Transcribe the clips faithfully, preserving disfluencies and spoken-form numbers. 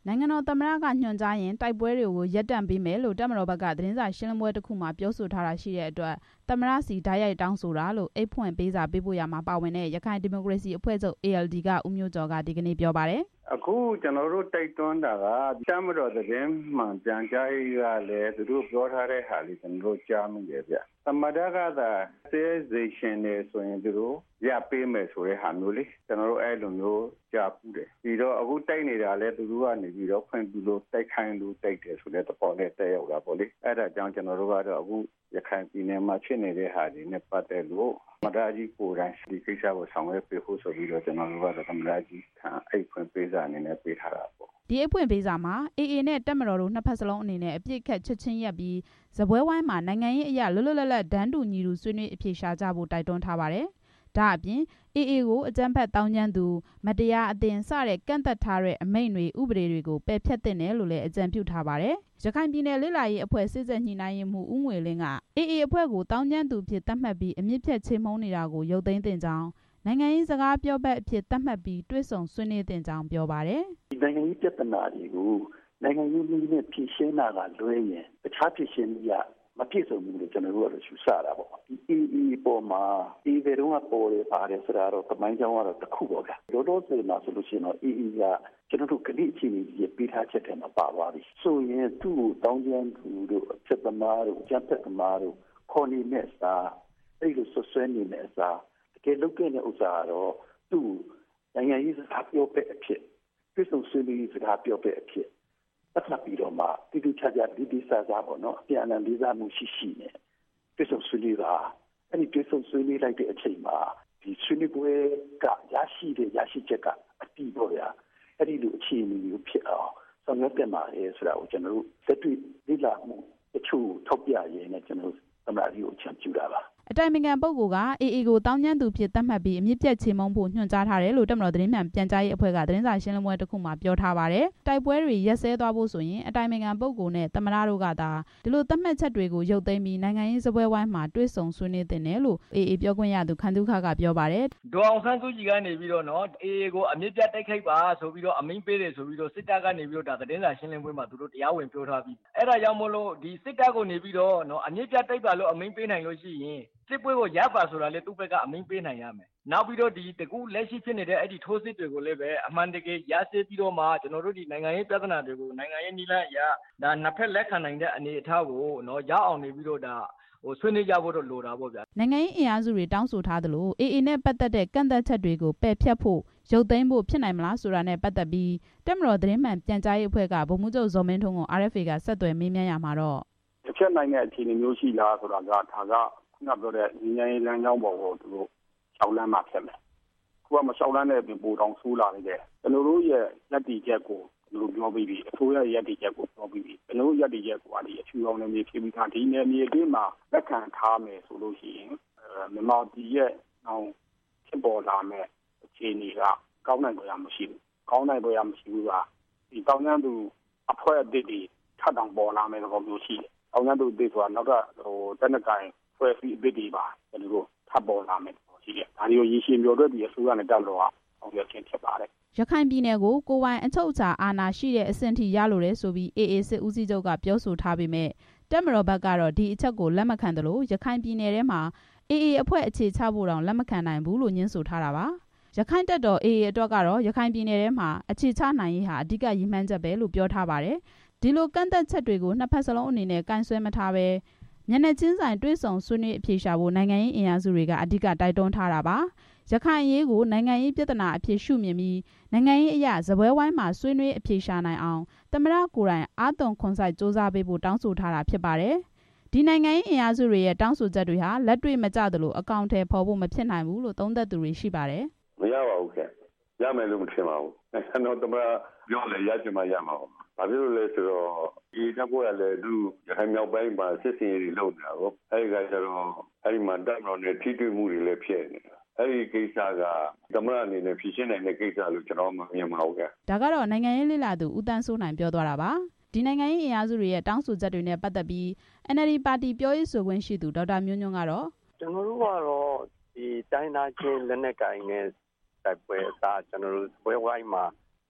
နိုင်ငံတော်သမ္မတကညွှန်ကြားရင်တိုက်ပွဲတွေကိုရပ်တန့်ပေးမယ်လို့တပ်မတော်ဘက်ကသတင်းစာရှင်းလင်းပွဲတစ်ခုမှာပြောဆိုထားတာရှိတဲ့အတွက်သမ္မတစီဓာတ်ရိုက်တောင်းဆိုတာလို့အိတ်ဖွင့်ပေးစာပေးပို့ရမှာပါဝင်တဲ့ရခိုင်ဒီမိုကရေစီအဖွဲ့ချုပ် အေ အယ် ဒီ ကဦးမျိုးကျော်ကဒီကနေ့ပြောပါတယ်အခုကျွန်တော်တို့တိုက်တွန်းတာကတပ်မတော်သတင်းမှန်ပြန်ကြားရေးကလည်းသူတို့ပြောထားတဲ့ဟာလေးကျွန်တော်တို့ကြားမိတယ်ဗျသမ္မတကသာစေစေရှင်နေဆိုရင်သူတို့ရပေးမယ်ဆိုတဲ့ဟာမျိုးလေးကျွန်တော်တို့အဲ့လိုမျိုးကြားပူးတယ်ပြီးတော့အခုတိုက်နေတာလည်းသူတို့ကနေပြီးတော့ဖွင့်ပြီးလို့တိုက်ခိုင်းလို့တိုက်တယ်ဆိုတဲ့သဘောနဲ့တက်ရောက်လာပေါ့လေအဲ့ဒါကြောင့်ကျွန်တော်တို့ကတော့အခုရခိုင်ပြည်နယ်မှာဖြစ်နေတဲ့ဟာတွေနဲ့ပတ်သက်လို့မဒါကြီးကိုယ်တိုင်ဒီကိစ္စကိုဆောင်ရွက်ပေးဖို့ဆိုပြီးတော့ကျွန်တော်တို့ကတော့သမ္မတကြီးခံအိတ်ဖွင့်ပေးစာအနေနဲ့ပေးထားတာပေါ့ဒီအဖွင့်ပေးစာမှာ အေ အေ နဲ့တပ်မတော်တို့နှစ်ဖက်စလုံးအနေနဲ့အပြစ်ခတ်ချက်ချင်းရပ်ပြီးဇပွဲဝိုင်းမှာနိုင်ငံရေးအရာလွတ်လွတ်လပ်လပ်ဒန်းတူညီတူဆွေးနွေးအဖြေရှာကြဖို့တိုက်တွန်းထားပါတယ်ဒါအပြင် အေ အေ ကိုအကြမ်းဖက်တောင်းကျမ်းသူမတရားအသင်းစတဲ့ကန့်သက်ထားတဲ့အမိန့်တွေဥပဒေတွေကိုပယ်ဖျက်သင့်တယ်လို့လည်းအကြံပြုထားပါတယ်။ရခိုင်ပြည်နယ်လေ့လာရေးအဖွဲ့စစ်ဆက်ညှိနှိုင်းရေးမှူးဦးငွေလင်းက အေ အေ အဖွဲ့ကိုတောင်းကျမ်းသူဖြစ်သတ်မှတ်ပြီးအမြင့်ဖြတ်ချေမှုန်းနေတာကိုရုပ်သိမ်းသင့်ကြောင်းနိုင်ငံရေးစကားပြောဘက်အဖြစ်သတ်မှတ်ပြီးတွဲဆုံဆွေးနွေးသင့်ကြောင်းပြောပါတယ်။ဒီနိုင်ငံရေးပြဿနာတွေကိုနိုင်ငံရေးနည်းနဲ့ဖြေရှင်းတာကလွဲရင်တခြားဖြေရှင်းရမပြည့်စုံဘူးလို့ကျွန်တော်တို့ကတော့ယူဆတာပေါ့ဒီ အေ အေ ပေါ်မှာဒီဘယ်တော့မှပေါ်ရပါတယ်ဆိုတာတော့တမိုင်းကြောင်းကတော့တစ်ခုပေါ့ဗျာလောလောဆယ်မှာဆိုလို့ရှိရင်တော့ အေ အေ ကကျွန်တော်တို့ကနေ့အချိန်ကြီးပေးထားချက်တွေမှာပါသွားပြီဆိုရင်သူ့ကိုတောင်းကျမ်းသူတို့အချက်သမားတို့အချက်သက်သမားတို့ခေါ်နေတဲ့စာအဲ့လိုဆွဆွဲနေတဲ့စာတကယ်လုပ်ခဲ့တဲ့ဥစ္စာကတော့သူ့နိုင်ငံရေးစကားပြောတဲ့အဖြစ်ပြည့်စုံဆွေးနွေးစကားပြောတဲ့အဖြစ်ပတ်သက်ပြီးတော့မှတိတိကျကျဒီဒီစားစားပေါ့နော်အပြန်အလှန်လေးစားမှုရှိရှိနဲ့ပြည့်စုံဆွေးနွေးတာအဲ့ဒီပြည့်စုံဆွေးနွေးလိုက်တဲ့အချိန်မှာဒီဆွေးနွေးပွဲကရရှိတဲ့ရရှိချက်ကအတိပေါ့ဗျာအဲ့ဒီလိုအခြေအနေမျိုးဖြစ်အောင်ဆောင်ရွက်တင်ပါလေဆိုတာကိုကျွန်တော်တို့သက်တွေ့လေ့လာမှုအချို့ထောက်ပြရင်းနဲ့ကျွန်တော်တို့သမ္မတကြီးကိုချန်ပြူတာပါအတိုင်ပင်ခံပုဂ္ဂိုလ်က အေ အေ ကိုတောင်းကျမ်းသူဖြစ်သတ်မှတ်ပြီးအမြင့်ပြတ်ချေမှုန်းဖို့ညွှန်ကြားထားတယ်လို့တပ်မတော်သတင်းမှန်ပြန်ကြားရေးအဖွဲ့ကသတင်းစာရှင်းလင်းပွဲတစ်ခုမှာပြောထားပါတယ်။တိုက်ပွဲတွေရက်စဲသွားဖို့ဆိုရင်အတိုင်ပင်ခံပုဂ္ဂိုလ်နဲ့သမ္မတတို့ကသာဒီလိုသတ်မှတ်ချက်တွေကိုရုပ်သိမ်းပြီးနိုင်ငံရေးစပွဲဝိုင်းမှာတွဲဆုံဆွေးနွေးတင်တယ်လို့ အေ အေ ပြောခွင့်ရသူခန်ဒုခကပြောပါတယ်။ဒေါ်အောင်ဆန်းစုကြည်ကနေပြီးတော့နော် အေ အေ ကိုအမြင့်ပြတ်တိုက်ခိုက်ပါဆိုပြီးတော့အမိန့်ပေးတယ်ဆိုပြီးတော့စစ်တပ်ကနေပြီးတော့ဒါသတင်းစာရှင်းလင်းပွဲမှာသူတို့တရားဝင်ပြောထားပြီးအဲ့ဒါကြောင့်မို့လို့ဒီစစ်တပ်ကနေပြီးတော့နော်အမြင့်ပြတ်တိုက်ပါလို့အမိန့်ပေးနိုင်လို့ရှိရင်စစ်ပွဲကိုရပ်ပါဆိုတာလေသူ့ဘက်ကအမိန့်ပေးနိုင်ရမယ်နောက်ပြီးတော့ဒီတကူလက်ရှိဖြစ်နေတဲ့အဲ့ဒီထိုးစစ်တွေကိုလည်းပဲအမှန်တကယ်ရရှိပြီးတော့မှကျွန်တော်တို့ဒီနိုင်ငံရေးပြဿနာတွေကိုနိုင်ငံရေးနည်းလမ်းအရဒါနှစ်ဖက်လက်ခံနိုင်တဲ့အနေအထားကိုနော်ရအောင်နေပြီးတော့ဒါဟိုဆွေးနွေးကြဖို့တော့လိုတာပေါ့ဗျာနိုင်ငံရေးအင်အားစုတွေတောင်းဆိုထားသလို အေ အေ နဲ့ပတ်သက်တဲ့ကန့်သက်ချက်တွေကိုပယ်ဖျက်ဖို့ရုပ်သိမ်းဖို့ဖြစ်နိုင်မလားဆိုတာနဲ့ပတ်သက်ပြီးတပ်မတော်သတင်းမှန်ပြန်ကြားရေးအဖွဲ့ကဗိုလ်မှူးချုပ်ဇော်မင်းထွန်းကို အာ အက်ဖ် အေ ကဆက်သွယ်မေးမြန်းရမှာတော့တစ်ချက်နိုင်တဲ့အခြေအနေမျိုးရှိလားဆိုတာကဒါကခုနပြောတဲ့ညီညာရေးလမ်းကြောင်းပေါ်ကိုသူတို့ရှောက်လန်းမှာဖြစ်မယ်ခုကမရှောက်လန်းတဲ့ပြင်ပိုတောင်ဆိုးလာနေတယ်ကျွန်တော်တို့ရဲ့လက်တီချက်ကိုသူတို့ပြောပြီးပြီအစိုးရရဲ့လက်တီချက်ကိုပြောပြီးပြီကျွန်တော်တို့လက်တီချက်ကိုဒီအချူအောင်နေဖြစ်ပြီးသားဒီနယ်မြေအတွင်းမှာလက်ခံထားမယ်ဆိုလို့ရှိရင်မြန်မာပြည်ရဲ့အောင်ဖြစ်ပေါ်လာမဲ့အခြေအနေကကောင်းနိုင်ကြရမရှိဘူးကောင်းနိုင်ကြရမရှိဘူးကဒီတောင်းကျမ်းသူအဖွဲ့အသစ်တွေထပ်တောင်ပေါ်လာမယ်သဘောမျိုးရှိတယ်တောင်းကျမ်းသူအသစ်ဆိုတာနောက်တော့ဟိုတက်နကိုင်ဖွဲ့စည်းအသစ်တွေပါကျွန်တော်တို့ထပ်ပေါ်လာမယ်ရှိတယ်ဒါမျိုးရည်ရှင်ပြောတဲ့ဒီအစိုးရနဲ့တက်လို့အောင်ရခြင်းဖြစ်ပါတယ်ရခိုင်ပြည်နယ်ကိုကိုပိုင်အချုပ်အခြာအာဏာရှိတဲ့အဆင့်ထိရလိုတယ်ဆိုပြီး အေ အေ စစ်ဦးစီးချုပ်ကပြောဆိုထားပေမဲ့တပ်မတော်ဘက်ကတော့ဒီအချက်ကိုလက်မခံသလိုရခိုင်ပြည်နယ်ထဲမှာ အေ အေ အဖွဲ့အခြေချဖို့တောင်လက်မခံနိုင်ဘူးလို့ညွှန်းဆိုထားတာပါရခိုင်တပ်တော် အေ အေ အတွက်ကတော့ရခိုင်ပြည်နယ်ထဲမှာအခြေချနိုင်ရေးဟာအဓိကရည်မှန်းချက်ပဲလို့ပြောထားပါတယ်ဒီလိုကန့်သက်ချက်တွေကိုနှစ်ဖက်စလုံးအနေနဲ့ကန့်ဆွဲမထားပဲမျက်နှာချင်းဆိုင်တွဲဆုံဆွေးနွေးအဖြေရှာဖို့နိုင်ငံရေးအင်အားစုတွေကအဓိကတိုက်တွန်းထားတာပါရခိုင်အရေးကိုနိုင်ငံရေးပြဿနာအဖြစ်ရှုမြင်ပြီးနိုင်ငံရေးအရာဇပွဲဝိုင်းမှာဆွေးနွေးအဖြေရှာနိုင်အောင်သမ္မတကိုယ်တိုင်အာသွန်ခွန်စိုက်စ조사ပေးဖို့တောင်းဆိုထားတာဖြစ်ပါတယ်ဒီနိုင်ငံရေးအင်အားစုတွေရဲ့တောင်းဆိုချက်တွေဟာလက်တွေ့မကျသလိုအကောင့်ထဲပေါ်ဖို့မဖြစ်နိုင်ဘူးလို့သုံးသပ်သူတွေရှိပါတယ်မရပါဘူးခင်ရမယ်လို့မထင်ပါဘူးကျွန်တော်သမ္မတပြောလေရချင်မှရမှာပါဘာဖြစ်လို့လဲဆိုတော့ဒီတပ်ဖွဲ့ကလည်းသူရခိုင်မြောက်ပိုင်းမှာစစ်စင်ရေးလုပ်နေတာကိုအဲဒီကကျတော့အဲဒီမှာတပ်မတော်နဲ့ထိတွေ့မှုတွေလည်းဖြစ်နေတာအဲဒီကိစ္စကသမ္မတအနေနဲ့ဖြေရှင်းနိုင်တဲ့ကိစ္စလို့ကျွန်တော်မမြင်ပါဘူးခင်ဒါကတော့နိုင်ငံရေးလေ့လာသူဦးတန်းစိုးနိုင်ပြောသွားတာပါဒီနိုင်ငံရေးအင်အားစုတွေရဲ့တောင်းဆိုချက်တွေနဲ့ပတ်သက်ပြီး အန် အယ် ဒီ ပါတီပြောရေးဆိုခွင့်ရှိသူဒေါက်တာမျိုးညွန့်ကတော့ကျွန်တော်တို့ကတော့ဒီတိုင်းသားချင်းလက်နက်ကိုင်နဲ့တိုက်ပွဲအစားကျွန်တော်တို့ပွဲဝိုင်းမှာ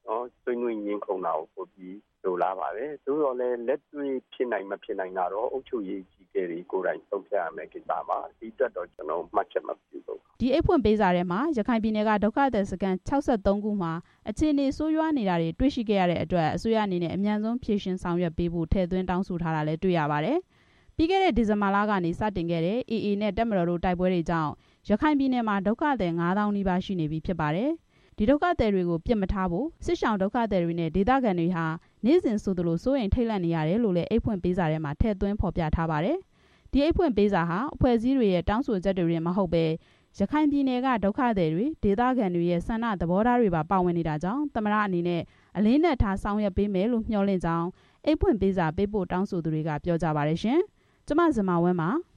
နော်ဆွေးနွေးငင်းခုန်တာကိုပိုပြီးလိုလားပါတယ်သို့တော်လည်းလက်တွေ့ဖြစ်နိုင်မဖြစ်နိုင်တာတော့အုပ်ချုပ်ရေးကြီးကဲတွေကိုယ်တိုင်ဆုံးဖြတ်ရမယ်ကိစ္စပါဒီအတွက်တော့ကျွန်တော်မှတ်ချက်မပြုဘူးဒီအိတ်ဖွင့်ပေးစာထဲမှာရခိုင်ပြည်နယ်ကဒုက္ခသည်စခန်း၆၃ခုမှာအခြေအနေဆိုးရွားနေတာတွေတွေ့ရှိခဲ့ရတဲ့အတွက်အစိုးရအနေနဲ့အမြန်ဆုံးဖြေရှင်းဆောင်ရွက်ပေးဖို့ထည့်သွင်းတောင်းဆိုထားတာလည်းတွေ့ရပါတယ်ပြီးခဲ့တဲ့ဒီဇင်ဘာလကနေစတင်ခဲ့တဲ့ အေအေ နဲ့တပ်မတော်တို့တိုက်ပွဲတွေကြောင့်ရခိုင်ပြည်နယ်မှာဒုက္ခသည်၅သောင်းနီးပါးရှိနေပြီဖြစ်ပါတယ်ဒီဒုက္ခသည်တွေကိုပြစ်မထားဖို့စစ်ရှောင်ဒုက္ခသည်တွေနဲ့ဒေသခံတွေဟာနေ့စဉ်ဆိုသလိုစိုးရိမ်ထိတ်လန့်နေရတယ်လို့လည်းအိတ်ဖွင့်ပေးစာထဲမှာထည့်သွင်းဖော်ပြထားပါတယ်ဒီအိတ်ဖွင့်ပေးစာဟာအဖွဲ့အစည်းတွေရဲ့တောင်းဆိုချက်တွေနဲ့မဟုတ်ဘဲရခိုင်ပြည်နယ်ကဒုက္ခသည်တွေဒေသခံတွေရဲ့ဆန္ဒသဘောထားတွေပါပါဝင်နေတာကြောင့်သမ္မတအနေနဲ့အလေးနက်ထားဆောင်ရွက်ပေးမယ်လို့မျှော်လင့်ကြောင်းအိတ်ဖွင့်ပေးစာပေးပို့တောင်းဆိုသူတွေကပြောကြပါတယ်ရှင်။ကျမဇမာဝင်းပါ